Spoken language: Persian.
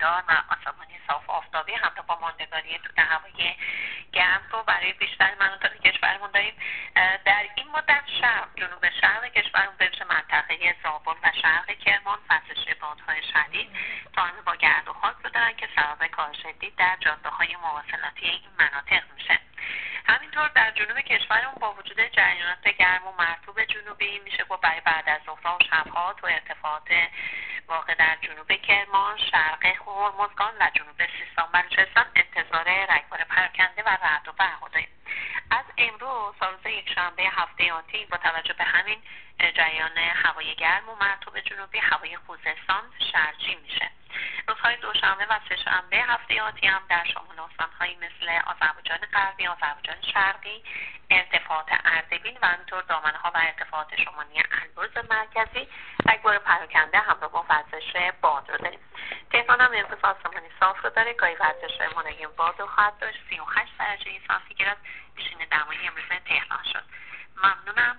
هوادار و آسمانی صاف آفتابی همراه با ماندگاری تود هوای گرم رو برای بیشتر مناطق کشورمون داریم. در این مدت جنوب شرق کشورمون به ویژه منطقه زابل و شرق کرمان فصل بادهای شدید تا با گرد و خاک رو دارن که سبب کاهش شدید در جاده‌های مواصلاتی این مناطق میشه. همینطور در جنوب کشورمون با وجود جریانات گرم و مرطوب جنوبی میشه گفت برای بعد از ظهرها و شبها تو ارتفاعات واقع در جنوب کرمان، شرق هرمزگان و جنوب سیستان و بلوچستان انتظار رگبار پراکنده و رعد و برق داریم. از امروز تا روز یکشنبه هفته آتی با توجه به همین جریان هوای گرم و مرطوب جنوبی هوای خوزستان شرجی میشه. روزهای دوشنبه و سه‌شنبه هفته آتی هم در شمال استان‌هایی مثل آذربایجان غربی، آذربایجان شرقی، ارتفاعات اردبیل و همینطور دامنه‌ها و ارتفاعات شمالی البرز مرکزی رگبار پراکنده همراه با وزش باد رو داریم. تهران هم امروز آسمانی صاف رو داره، گاهی وزش ملایم باد رو خواهد داشت. 38 درجه سانتیگراد. پیشین دمایی امروز تهران شد. ممنونم.